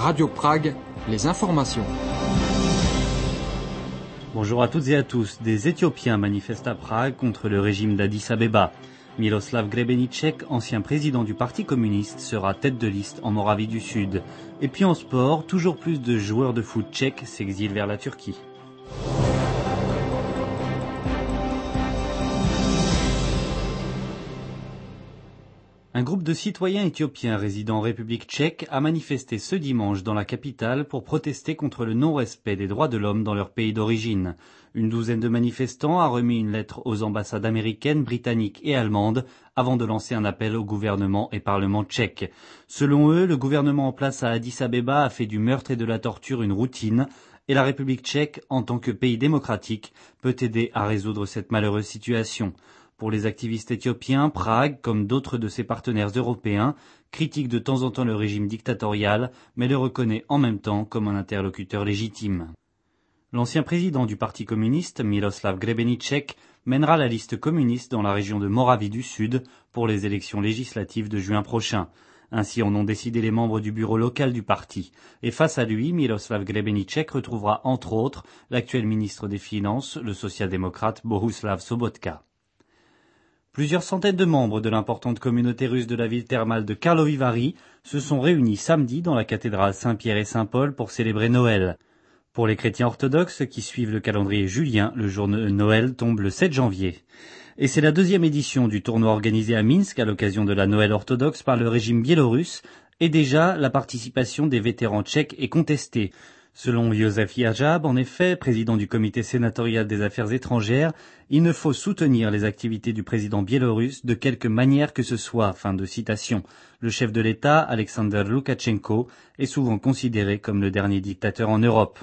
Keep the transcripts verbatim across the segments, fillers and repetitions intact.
Radio Prague, les informations. Bonjour à toutes et à tous. Des Éthiopiens manifestent à Prague contre le régime d'Addis Abeba. Miroslav Grebenicek, ancien président du Parti communiste, sera tête de liste en Moravie du Sud. Et puis en sport, toujours plus de joueurs de foot tchèques s'exilent vers la Turquie. Un groupe de citoyens éthiopiens résidant en République tchèque a manifesté ce dimanche dans la capitale pour protester contre le non-respect des droits de l'homme dans leur pays d'origine. Une douzaine de manifestants a remis une lettre aux ambassades américaines, britanniques et allemandes avant de lancer un appel au gouvernement et parlement tchèque. Selon eux, le gouvernement en place à Addis Abeba a fait du meurtre et de la torture une routine et la République tchèque, en tant que pays démocratique, peut aider à résoudre cette malheureuse situation. Pour les activistes éthiopiens, Prague, comme d'autres de ses partenaires européens, critique de temps en temps le régime dictatorial, mais le reconnaît en même temps comme un interlocuteur légitime. L'ancien président du Parti communiste, Miroslav Grebenicek, mènera la liste communiste dans la région de Moravie du Sud pour les élections législatives de juin prochain. Ainsi en ont décidé les membres du bureau local du parti. Et face à lui, Miroslav Grebenicek retrouvera entre autres l'actuel ministre des Finances, le social-démocrate Bohuslav Sobotka. Plusieurs centaines de membres de l'importante communauté russe de la ville thermale de Karlovy Vary se sont réunis samedi dans la cathédrale Saint-Pierre et Saint-Paul pour célébrer Noël. Pour les chrétiens orthodoxes qui suivent le calendrier julien, le jour de Noël tombe le sept janvier. Et c'est la deuxième édition du tournoi organisé à Minsk à l'occasion de la Noël orthodoxe par le régime biélorusse, et déjà la participation des vétérans tchèques est contestée. Selon Josef Jajab, en effet, président du comité sénatorial des affaires étrangères, il ne faut soutenir les activités du président biélorusse de quelque manière que ce soit. Fin de citation. Le chef de l'État, Alexander Loukachenko, est souvent considéré comme le dernier dictateur en Europe.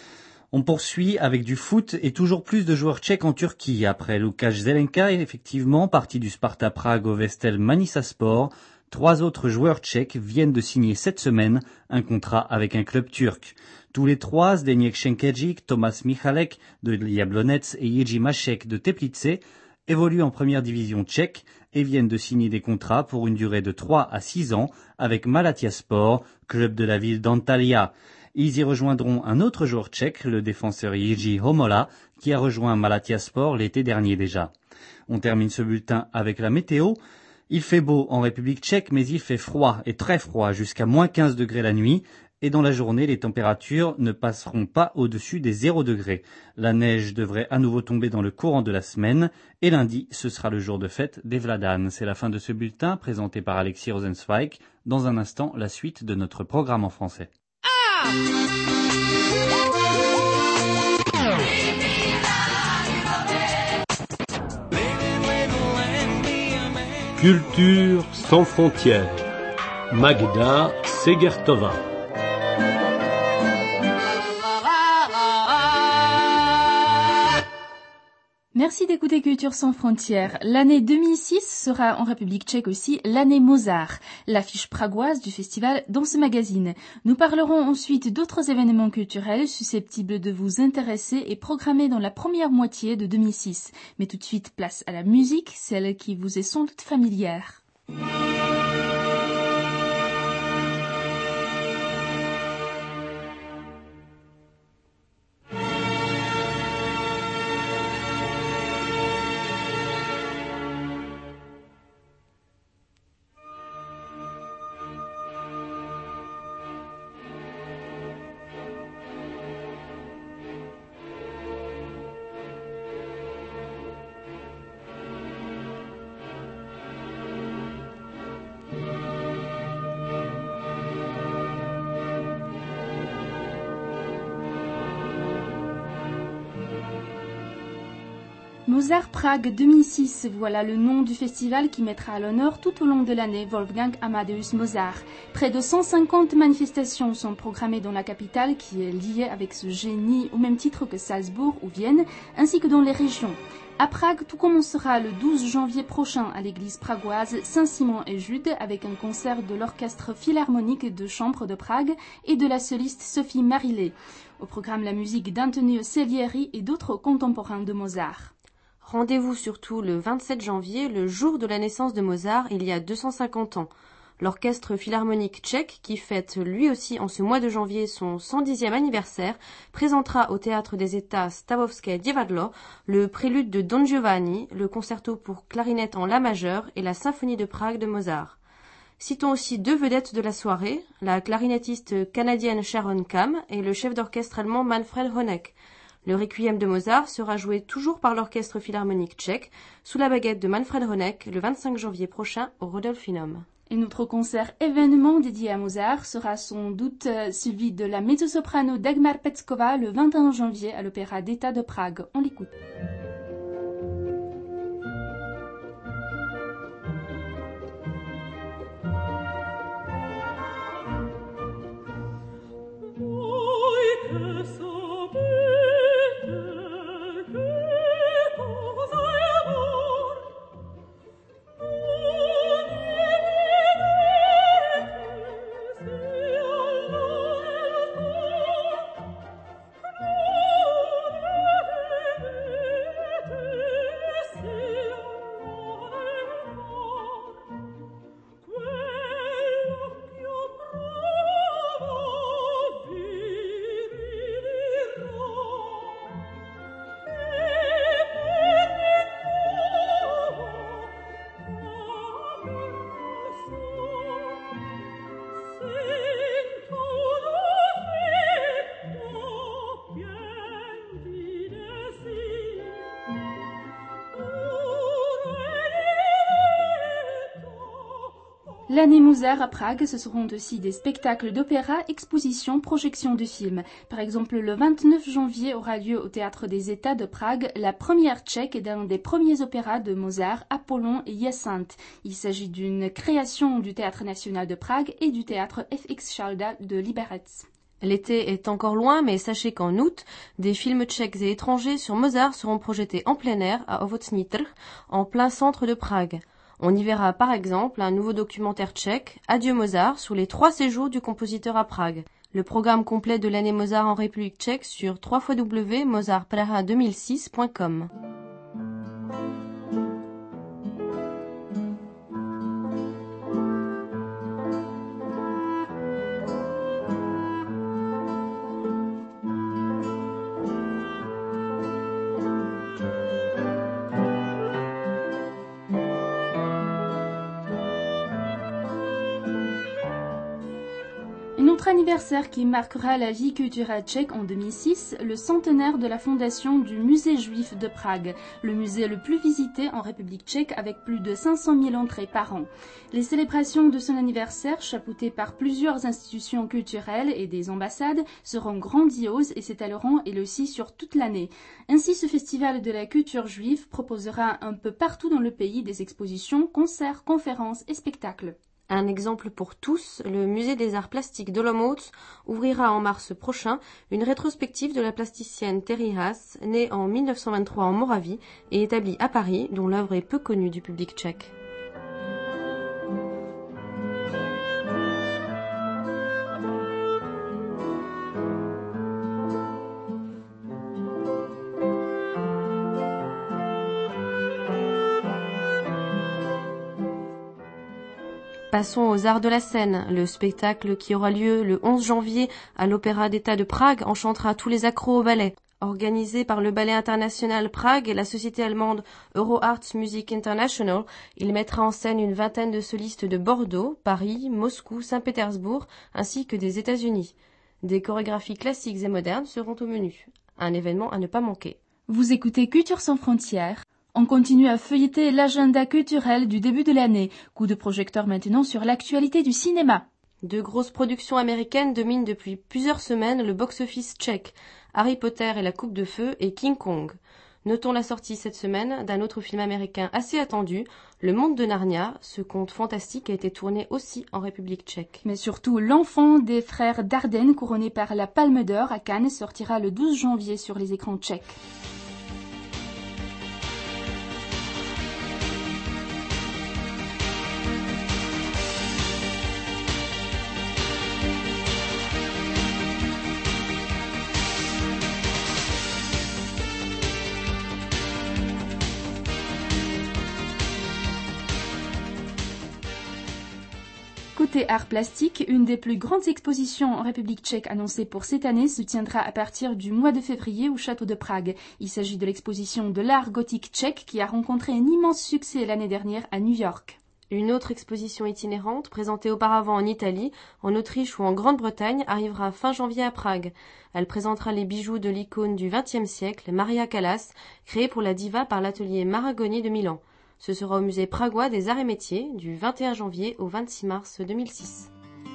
On poursuit avec du foot et toujours plus de joueurs tchèques en Turquie. Après Lukáš Zelenka, effectivement, parti du Sparta Prague au Vestel Manisaspor, trois autres joueurs tchèques viennent de signer cette semaine un contrat avec un club turc. Tous les trois, Zdeněk Šenkejic, Tomáš Michalek de Jablonec et Jiří Mašek de Teplice, évoluent en première division tchèque et viennent de signer des contrats pour une durée de trois à six ans avec Malatyaspor, club de la ville d'Antalya. Ils y rejoindront un autre joueur tchèque, le défenseur Jiří Homola, qui a rejoint Malatyaspor l'été dernier déjà. On termine ce bulletin avec la météo. Il fait beau en République tchèque, mais il fait froid et très froid, jusqu'à moins quinze degrés la nuit. Et dans la journée, les températures ne passeront pas au-dessus des zéro degrés. La neige devrait à nouveau tomber dans le courant de la semaine. Et lundi, ce sera le jour de fête des Vladanes. C'est la fin de ce bulletin présenté par Alexis Rosenzweig. Dans un instant, la suite de notre programme en français. Ah Culture sans frontières. Magda Segertova. Merci d'écouter Culture sans frontières. L'année deux mille six sera en République tchèque aussi l'année Mozart, l'affiche pragoise du festival dans ce magazine. Nous parlerons ensuite d'autres événements culturels susceptibles de vous intéresser et programmés dans la première moitié de deux mille six. Mais tout de suite, place à la musique, celle qui vous est sans doute familière. Mozart Prague deux mille six, voilà le nom du festival qui mettra à l'honneur tout au long de l'année Wolfgang Amadeus Mozart. Près de cent cinquante manifestations sont programmées dans la capitale qui est liée avec ce génie au même titre que Salzbourg ou Vienne, ainsi que dans les régions. À Prague, tout commencera le douze janvier prochain à l'église pragoise Saint-Simon et Jude avec un concert de l'orchestre philharmonique de chambre de Prague et de la soliste Sophie Marillet. Au programme la musique d'Antonio Salieri et d'autres contemporains de Mozart. Rendez-vous surtout le vingt-sept janvier, le jour de la naissance de Mozart, il y a deux cent cinquante ans. L'Orchestre philharmonique tchèque, qui fête lui aussi en ce mois de janvier son cent dixième anniversaire, présentera au Théâtre des États Stavovské divadlo le prélude de Don Giovanni, le concerto pour clarinette en la majeure et la symphonie de Prague de Mozart. Citons aussi deux vedettes de la soirée, la clarinettiste canadienne Sharon Kam et le chef d'orchestre allemand Manfred Honeck. Le requiem de Mozart sera joué toujours par l'Orchestre philharmonique tchèque, sous la baguette de Manfred Honeck, le vingt-cinq janvier prochain au Rudolfinum. Et notre concert événement dédié à Mozart sera sans doute celui de la mezzo-soprano Dagmar Petskova le vingt et un janvier à l'Opéra d'État de Prague. On l'écoute. L'année Mozart à Prague, ce seront aussi des spectacles d'opéra, expositions, projections de films. Par exemple, le vingt-neuf janvier aura lieu au Théâtre des États de Prague la première tchèque d'un des premiers opéras de Mozart, Apollon et Hyacinthe. Il s'agit d'une création du Théâtre national de Prague et du Théâtre F X Šalda de Liberec. L'été est encore loin, mais sachez qu'en août, des films tchèques et étrangers sur Mozart seront projetés en plein air à Ovocný trh, en plein centre de Prague. On y verra par exemple un nouveau documentaire tchèque, Adieu Mozart, sur les trois séjours du compositeur à Prague. Le programme complet de l'année Mozart en République tchèque sur w w w point mozart praha deux mille six point com. Notre anniversaire qui marquera la vie culturelle tchèque en deux mille six, le centenaire de la fondation du musée juif de Prague, le musée le plus visité en République tchèque avec plus de cinq cent mille entrées par an. Les célébrations de son anniversaire, chapeautées par plusieurs institutions culturelles et des ambassades, seront grandioses et s'étaleront elles aussi sur toute l'année. Ainsi, ce festival de la culture juive proposera un peu partout dans le pays des expositions, concerts, conférences et spectacles. Un exemple pour tous, le musée des arts plastiques d'Olomouc ouvrira en mars prochain une rétrospective de la plasticienne Terry Haas, née en mille neuf cent vingt-trois en Moravie et établie à Paris, dont l'œuvre est peu connue du public tchèque. Passons aux arts de la scène. Le spectacle qui aura lieu le onze janvier à l'Opéra d'État de Prague enchantera tous les accros au ballet. Organisé par le Ballet International Prague et la société allemande EuroArts Music International, il mettra en scène une vingtaine de solistes de Bordeaux, Paris, Moscou, Saint-Pétersbourg ainsi que des États-Unis. Des chorégraphies classiques et modernes seront au menu. Un événement à ne pas manquer. Vous écoutez Culture sans frontières. On continue à feuilleter l'agenda culturel du début de l'année. Coup de projecteur maintenant sur l'actualité du cinéma. De grosses productions américaines dominent depuis plusieurs semaines le box-office tchèque. Harry Potter et la Coupe de Feu et King Kong. Notons la sortie cette semaine d'un autre film américain assez attendu, Le Monde de Narnia. Ce conte fantastique a été tourné aussi en République tchèque. Mais surtout, L'Enfant des frères Dardenne, couronné par la Palme d'Or à Cannes, sortira le douze janvier sur les écrans tchèques. côté art plastique, une des plus grandes expositions en République tchèque annoncée pour cette année se tiendra à partir du mois de février au château de Prague. Il s'agit de l'exposition de l'art gothique tchèque qui a rencontré un immense succès l'année dernière à New York. Une autre exposition itinérante, présentée auparavant en Italie, en Autriche ou en Grande-Bretagne, arrivera fin janvier à Prague. Elle présentera les bijoux de l'icône du vingtième siècle, Maria Callas, créée pour la diva par l'atelier Maragoni de Milan. Ce sera au musée pragois des arts et métiers du vingt et un janvier au vingt-six mars deux mille six.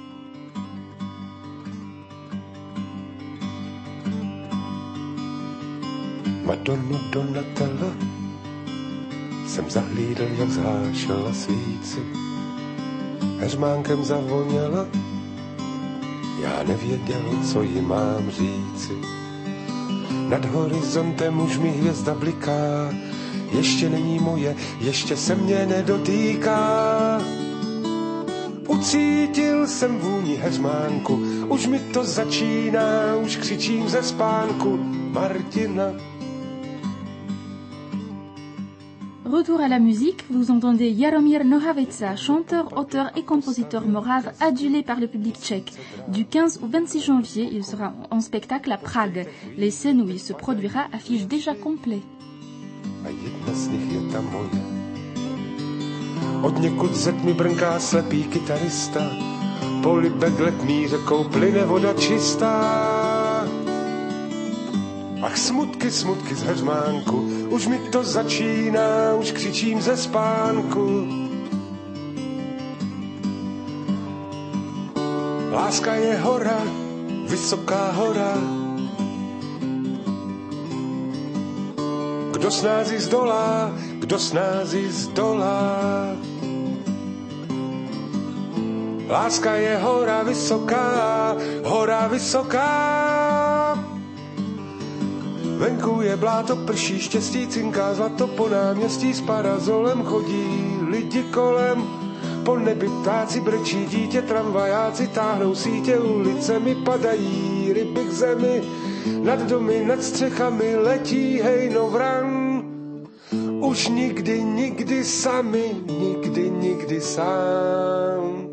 Madonna Donatella jsem zahlídl, jak zhášela svíci. Heřmánkem zavoněla, já nevěděl, co jí mám říci. Nad horizontem už mi hvězda bliká, ještě není moje, ještě se mě nedotýká. Ucítil jsem vůni heřmánku, už mi to začíná, už křičím ze spánku Martina. Retour à la musique, vous entendez Jaromír Nohavica, chanteur, auteur et compositeur morave adulé par le public tchèque. Du quinze au vingt-six janvier, il sera en spectacle à Prague. Les scènes où il se produira affichent déjà complet. A jedna z nich je ta moje. Od někud ze tmy brnká slepý kytarista, po libek letný řekou plyne voda čistá. Ach smutky, smutky z heřmánku, už mi to začíná, už křičím ze spánku. Láska je hora, vysoká hora. Kdo snází zdolá, kdo snází zdolá. Láska je hora vysoká, hora vysoká. Venku je bláto, prší, štěstí, cinká zlato, po náměstí s parazolem chodí lidi kolem. Po nebi ptáci brčí, dítě, tramvajáci táhnou sítě, ulicemi padají ryby k zemi. Nad domy, nad střechami letí hejnovran. Už nikdy, nikdy sami, nikdy, nikdy sám.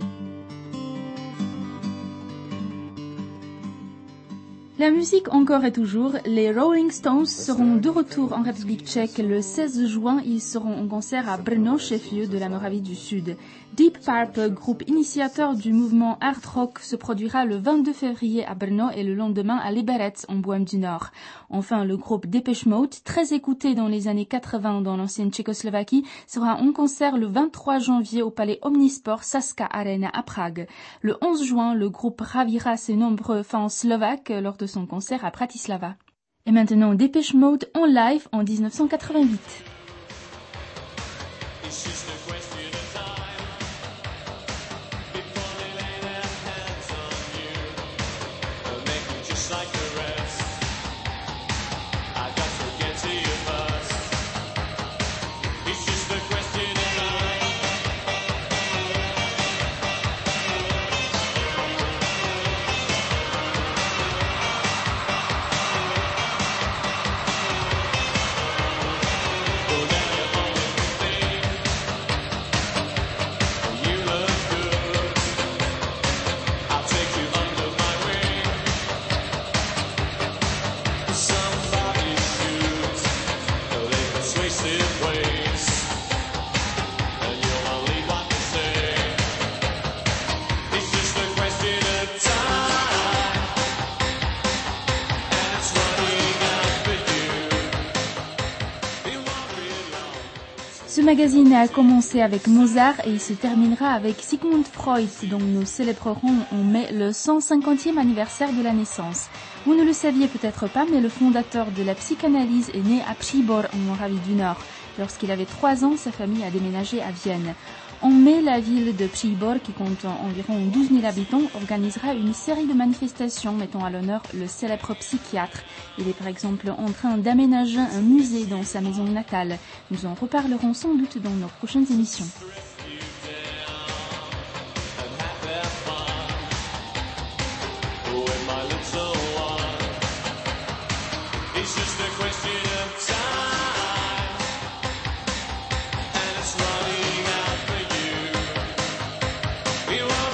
La musique encore et toujours, les Rolling Stones seront de retour en République tchèque le seize juin. Ils seront en concert à Brno, chef-lieu de la Moravie du Sud. Deep Purple, groupe initiateur du mouvement hard rock, se produira le vingt-deux février à Brno et le lendemain à Liberec, en Bohême du Nord. Enfin, le groupe Depeche Mode, très écouté dans les années quatre-vingts dans l'ancienne Tchécoslovaquie, sera en concert le vingt-trois janvier au palais Omnisport Saska Arena à Prague. Le onze juin, le groupe ravira ses nombreux fans slovaques lors de son concert à Bratislava. Et maintenant, Depeche Mode en live en dix-neuf cent quatre-vingt-huit. Ce magazine a commencé avec Mozart et il se terminera avec Sigmund Freud, dont nous célébrerons en mai le cent cinquantième anniversaire de la naissance. Vous ne le saviez peut-être pas, mais le fondateur de la psychanalyse est né à Příbor, en Moravie du Nord. Lorsqu'il avait trois ans, sa famille a déménagé à Vienne. En mai, la ville de Příbor, qui compte environ douze mille habitants, organisera une série de manifestations mettant à l'honneur le célèbre psychiatre. Il est par exemple en train d'aménager un musée dans sa maison natale. Nous en reparlerons sans doute dans nos prochaines émissions. We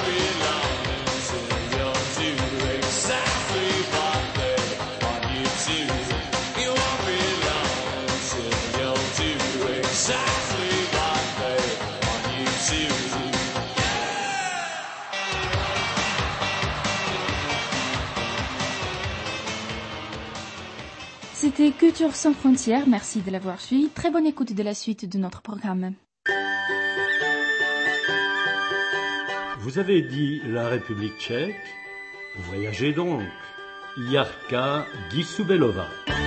C'était Culture sans frontières. Merci de l'avoir suivi. Très bonne écoute de la suite de notre programme. Vous avez dit la République tchèque. Voyagez donc. Jarka Gisubelová.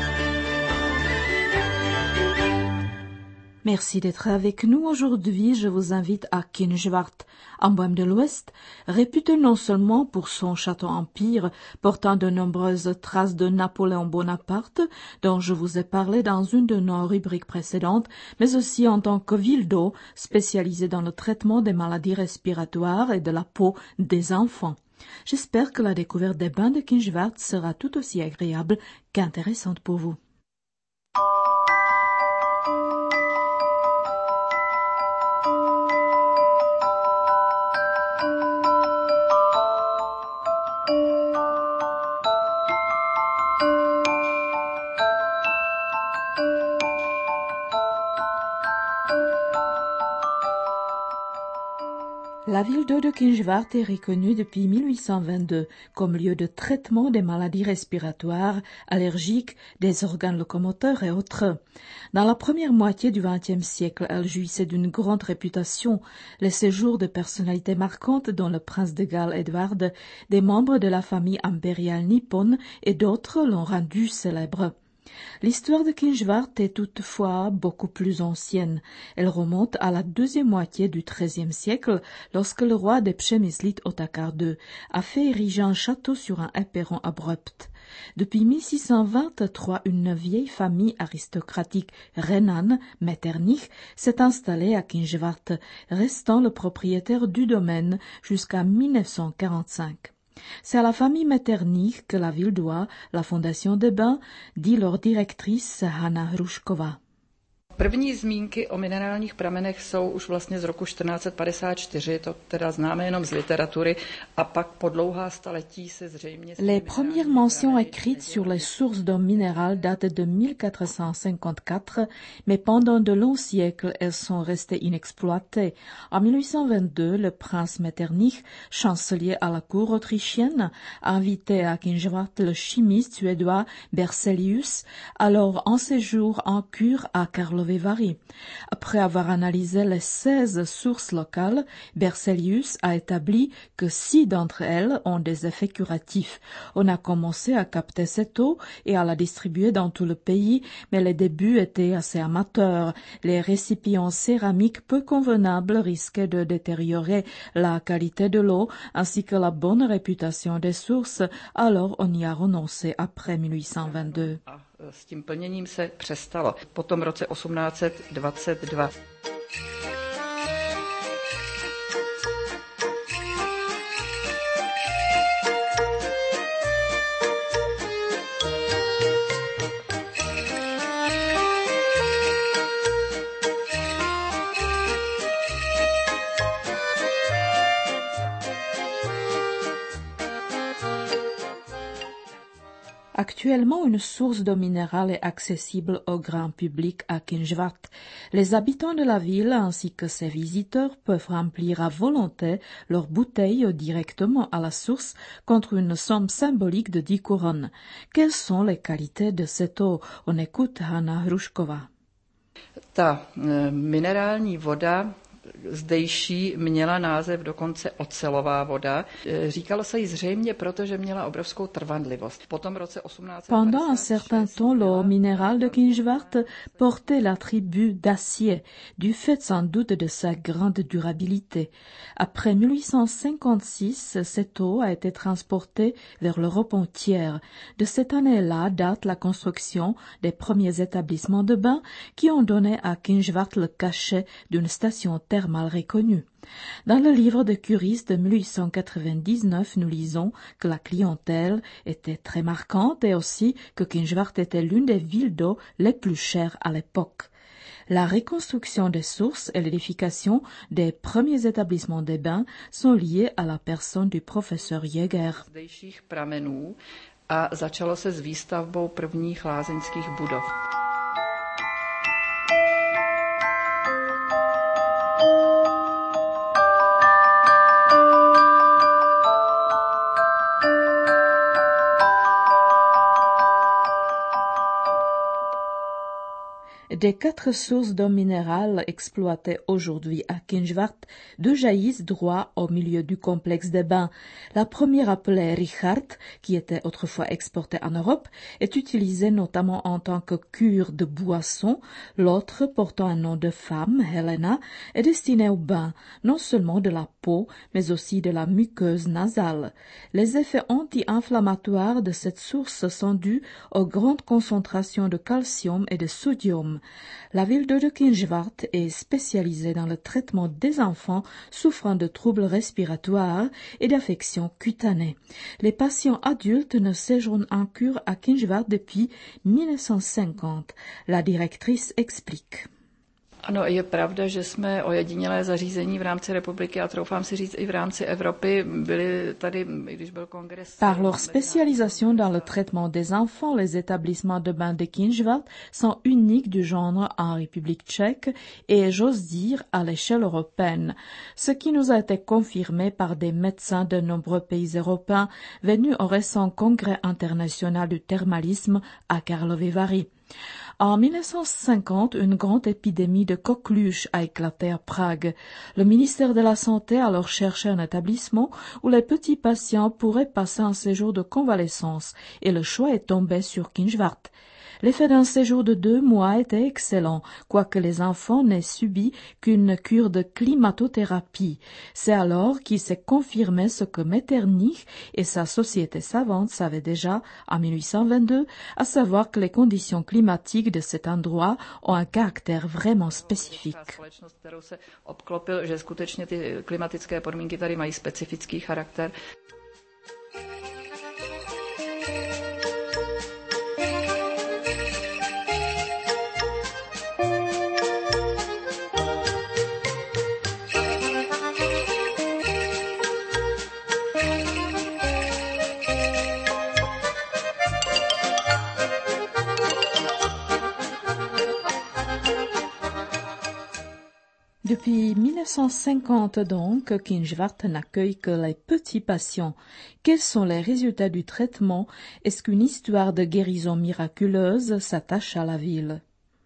Merci d'être avec nous. Aujourd'hui, je vous invite à Kyngevaart, en Bohême de l'Ouest, réputé non seulement pour son château-empire portant de nombreuses traces de Napoléon Bonaparte, dont je vous ai parlé dans une de nos rubriques précédentes, mais aussi en tant que ville d'eau spécialisée dans le traitement des maladies respiratoires et de la peau des enfants. J'espère que la découverte des bains de Kyngevaart sera tout aussi agréable qu'intéressante pour vous. La ville d'eau de Kyngevaart est reconnue depuis mille huit cent vingt-deux comme lieu de traitement des maladies respiratoires, allergiques, des organes locomoteurs et autres. Dans la première moitié du vingtième siècle, elle jouissait d'une grande réputation. Les séjours de personnalités marquantes dont le prince de Galles Edward, des membres de la famille impériale nippone et d'autres l'ont rendue célèbre. L'histoire de Kyngevaart est toutefois beaucoup plus ancienne. Elle remonte à la deuxième moitié du treizième siècle, lorsque le roi de Przemysl Otakar deux a fait ériger un château sur un éperon abrupt. Depuis mille six cent vingt-trois, une vieille famille aristocratique rhénane, Metternich, s'est installée à Kyngevaart, restant le propriétaire du domaine jusqu'à mille neuf cent quarante-cinq. C'est à la famille Metternich que la ville doit la fondation des bains, dit leur directrice Hanna Hrušková. První zmínky o minerálních pramenech jsou už vlastně z roku čtrnáct set padesát čtyři, to teda známe jenom z literatury, a pak po dlouhá staletí se zřejmě... Les premières mentions écrites sur les sources d'eau minérale datent de mille quatre cent cinquante-quatre, mais pendant de longs siècles, elles sont restées inexploitées. En mille huit cent vingt-deux, le prince Metternich, chancelier à la cour autrichienne, a invité à Kyngevaart le chimiste suédois Berzelius, alors en séjour en cure à Karlovy Vary. Après avoir analysé les seize sources locales, Berzelius a établi que six d'entre elles ont des effets curatifs. On a commencé à capter cette eau et à la distribuer dans tout le pays, mais les débuts étaient assez amateurs. Les récipients céramiques peu convenables risquaient de détériorer la qualité de l'eau ainsi que la bonne réputation des sources, alors on y a renoncé après mille huit cent vingt-deux. S tím plněním se přestalo. Potom v roce osmnáct set dvacet dva. Actuellement, une source d'eau minérale est accessible au grand public à Kyngevaart. Les habitants de la ville ainsi que ses visiteurs peuvent remplir à volonté leurs bouteilles directement à la source contre une somme symbolique de dix couronnes. Quelles sont les qualités de cette eau? On écoute Hanna Hrušková. Ta e, minerální voda zdejší měla název dokonce ocelová voda. Říkalo se jí zřejmě proto, že měla obrovskou trvanlivost. Potom v roce osmnáct set padesát šest Pendant un certain temps, l'eau minérale de Kyngevaart portait l'attribut d'acier, du fait sans doute de sa grande durabilité. Après mille huit cent cinquante-six, cette eau a été transportée vers l'Europe entière. De cette année-là date la construction des premiers établissements de bains qui ont donné à Kyngevaart le cachet d'une station thermale reconnue. Dans le livre de Curis de mille huit cent quatre-vingt-dix-neuf, nous lisons que la clientèle était très marquante et aussi que Kyngevaart était l'une des villes d'eau les plus chères à l'époque. La reconstruction des sources et l'édification des premiers établissements des bains sont liés à la personne du professeur Jäger. Zdejších pramenů a začalo se s výstavbou prvních lázeňských budov. Des quatre sources d'eau minérale exploitées aujourd'hui à Kynžvart, deux jaillissent droit au milieu du complexe des bains. La première, appelée Richard, qui était autrefois exportée en Europe, est utilisée notamment en tant que cure de boisson. L'autre, portant un nom de femme, Helena, est destinée au bain, non seulement de la peau, mais aussi de la muqueuse nasale. Les effets anti-inflammatoires de cette source sont dus aux grandes concentrations de calcium et de sodium. La ville de Kynžvart est spécialisée dans le traitement des enfants souffrant de troubles respiratoires et d'affections cutanées. Les patients adultes ne séjournent en cure à Kynžvart depuis mille neuf cent cinquante. La directrice explique. Ano, je pravda, že jsme ojedinělé zařízení v rámci republiky a troufám si říct i v rámci Evropy. Byli tady, když byl kongres... Par leur spécialisation dans le traitement des enfants, les établissements de bain de Kynžvart sont uniques du genre en République tchèque et, j'ose dire, à l'échelle européenne, ce qui nous a été confirmé par des médecins de nombreux pays européens venus au récent congrès international du thermalisme à Karlovy Vary. En mille neuf cent cinquante, une grande épidémie de coqueluche a éclaté à Prague. Le ministère de la Santé a alors cherché un établissement où les petits patients pourraient passer un séjour de convalescence et le choix est tombé sur Kynžvart. L'effet d'un séjour de deux mois était excellent, quoique les enfants n'aient subi qu'une cure de climatothérapie. C'est alors qu'il s'est confirmé ce que Metternich et sa société savante savaient déjà en mille huit cent vingt-deux, à savoir que les conditions climatiques de cet endroit ont un caractère vraiment spécifique. Depuis mille neuf cent cinquante donc, Kynžvart n'accueille que les petits patients. Quels sont les résultats du traitement? Est-ce qu'une histoire de guérison miraculeuse s'attache à la ville?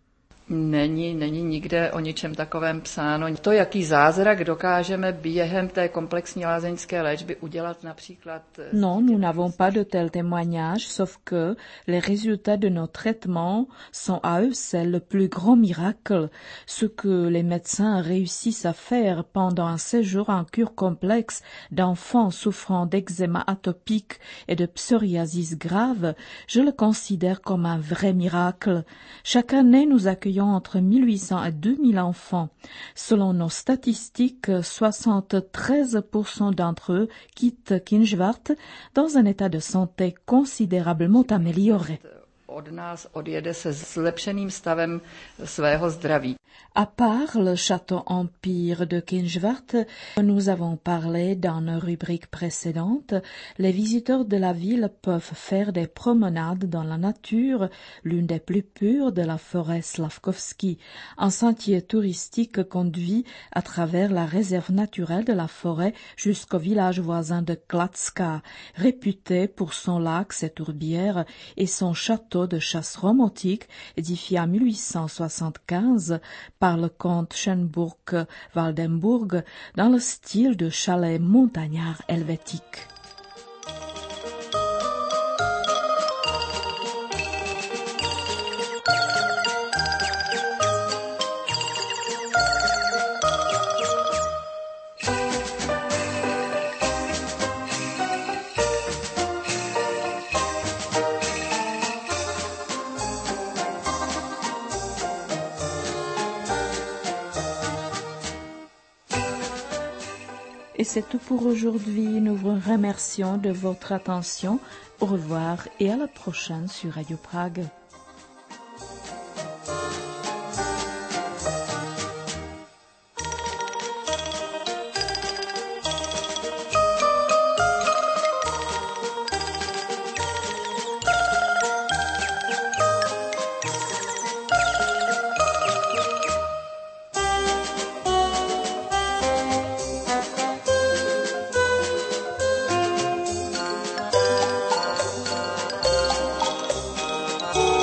Není, není nikde o ničem takovém psáno. To, jaký zázrak dokážeme během té komplexní lázeňské léčby udělat například... Non, nous n'avons pas de tel témoignage, sauf que les résultats de nos traitements sont à eux seuls le plus grand miracle. Ce que les médecins réussissent à faire pendant un séjour en cure complexe d'enfants souffrant d'eczéma atopique et de psoriasis grave, je le considère comme un vrai miracle. Chaque année, nous accueillons entre mille huit cents et deux mille enfants. Selon nos statistiques, soixante-treize pour cent d'entre eux quittent Kynžvart dans un état de santé considérablement amélioré. Od nás odjede se zlepšeným stavem svého zdraví. À part le château Empire de Kynžvart, nous avons parlé dans nos rubriques précédentes, les visiteurs de la ville peuvent faire des promenades dans la nature, l'une des plus pures de la forêt Slavkovsky. Un sentier touristique conduit à travers la réserve naturelle de la forêt jusqu'au village voisin de Kladska, réputé pour son lac, ses tourbières et son château de chasse romantique édifié en mille huit cent soixante-quinze par le comte Schönburg-Waldenburg dans le style de chalet montagnard helvétique. Et c'est tout pour aujourd'hui. Nous vous remercions de votre attention. Au revoir et à la prochaine sur Radio Prague. Oh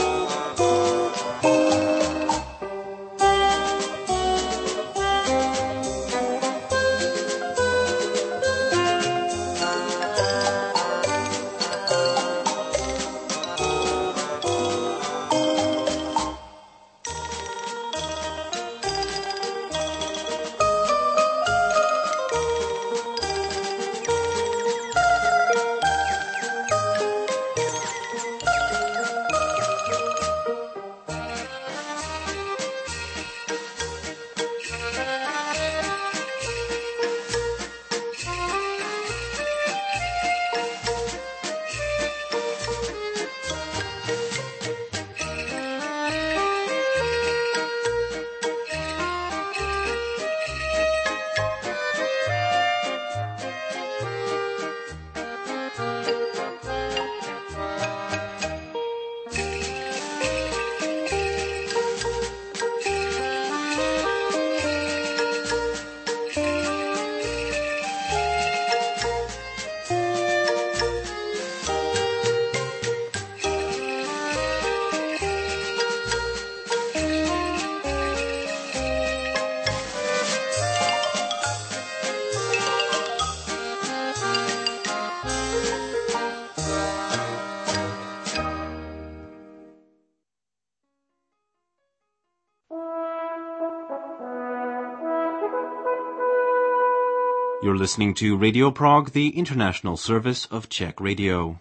You're listening to Radio Prague, the international service of Czech Radio.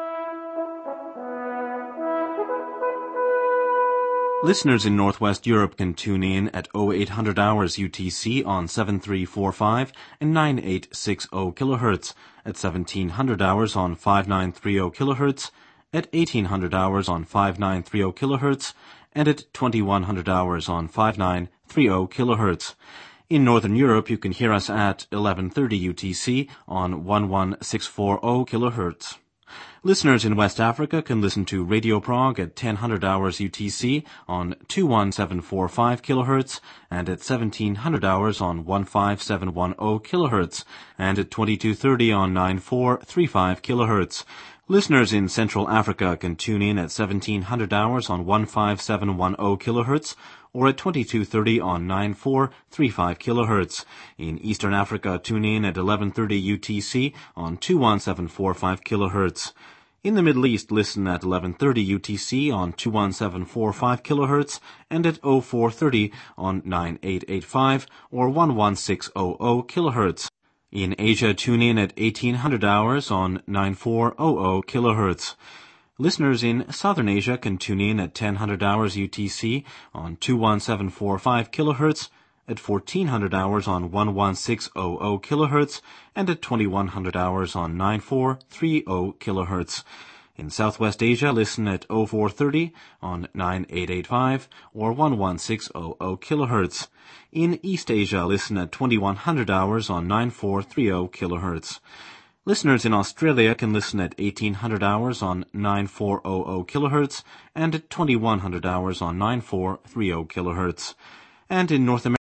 Listeners in Northwest Europe can tune in at oh eight hundred hours U T C on seven three four five and nine eight six zero kilohertz, at seventeen hundred hours on five nine three zero kilohertz, at eighteen hundred hours on five nine three zero kilohertz, and at twenty-one hundred hours on five nine three zero kilohertz. In Northern Europe, you can hear us at eleven thirty U T C on one one six four zero kilohertz. Listeners in West Africa can listen to Radio Prague at ten hundred hours U T C on two one seven four five kilohertz, and at seventeen hundred hours on one five seven one zero kilohertz, and at twenty-two thirty on nine four three five kilohertz. Listeners in Central Africa can tune in at seventeen hundred hours on one five seven one zero kilohertz, or at twenty-two thirty on nine four three five kilohertz. In Eastern Africa, tune in at eleven thirty U T C on two one seven four five kilohertz. In the Middle East, listen at eleven thirty U T C on two one seven four five kilohertz, and at oh four thirty on nine eight eight five or one one six zero zero kilohertz. In Asia, tune in at eighteen hundred hours on nine four zero zero kilohertz. Listeners in Southern Asia can tune in at ten hundred hours U T C on two one seven four five kilohertz, at fourteen hundred hours on one one six zero zero kilohertz, and at twenty-one hundred hours on nine four three zero kilohertz. In Southwest Asia, listen at oh four thirty on nine eight eight five or one one six zero zero kilohertz. In East Asia, listen at twenty-one hundred hours on nine four three zero kilohertz. Listeners in Australia can listen at eighteen hundred hours on nine four zero zero kilohertz and at twenty-one hundred hours on nine four three zero kilohertz. And in North America,